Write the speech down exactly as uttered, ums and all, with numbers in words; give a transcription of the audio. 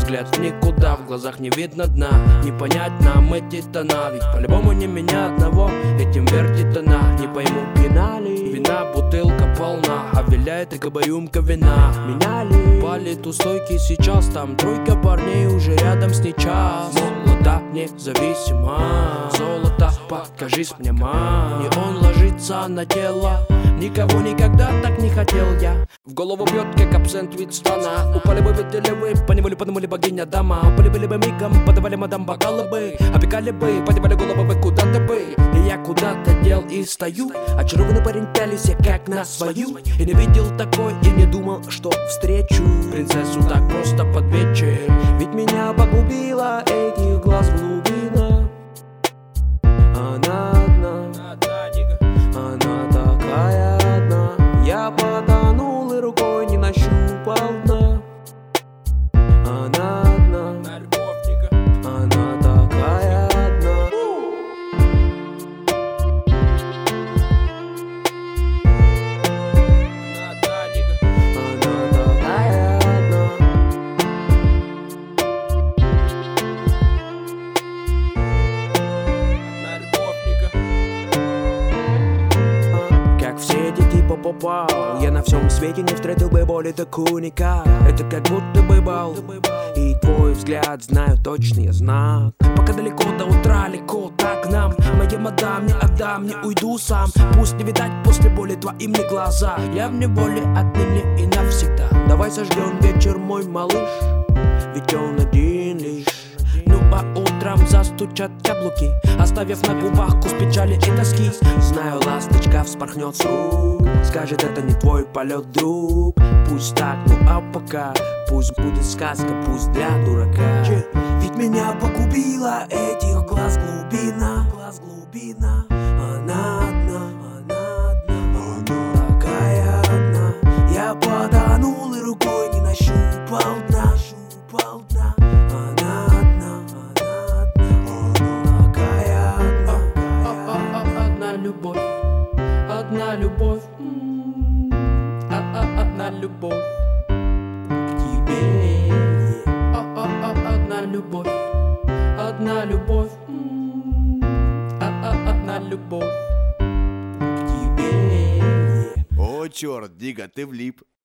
взгляд в никуда, в глазах не видно дна. Не понять нам эти тона, ведь по-любому не меня одного этим вертит она. Не пойму, пьяна ли вина, бутылка полна, а виляет и рюмка вина. Меня ли палит у стойки сейчас, там тройка парней уже рядом с ней час. Молода, независима, золото, покажись мне, ма. Не он ложится на тело, никого никогда так не хотел я. В голову бьет, как абсент вид слона. Упали бы, видели вы, поневоле подумали богиня дома. Упали были бы мигом, подавали мадам бокалы бы, опекали бы, подевали головы вы куда-то бы. И я куда-то дел и стою, очарованный парень, пялись я как на свою. И не видел такой, и не думал, что встречу принцессу так просто под вечер. Ведь меня погубила этих глаз глубина. Она одна, она такая одна. Я потонул и рукой не нащупал дна. Она одна, она такая одна. Она такая одна. Как все эти типа попал, я на всем свете не встретил бы боли такую никак. Это как будто бы бал, и твой взгляд знаю точный знак. Пока далеко до утра, легко так нам. Моей мадам не отдам, не уйду сам. Пусть не видать после боли твоим не глаза. Я в неволе отныне и навсегда. Давай сожгем вечер, мой малыш, ведь он один лишь. Ну а утром застучат яблоки, оставив на губах вкус печали и тоски. Знаю, ласточка вспорхнет с рук, скажет, это не твой полет, друг. Пусть так, ну а пока пусть будет сказка, пусть для дурака. Ведь меня погубила этих глаз глубина. Глаз глубина. Она одна, она одна, она такая одна. Я потонул и рукой не нащупал дна. Нащупал дна. Она одна, она одна, она такая одна. Одна любовь, одна любовь, одна любовь к тебе. Одна любовь, одна любовь, одна любовь к тебе. О, черт, Дига, ты влип.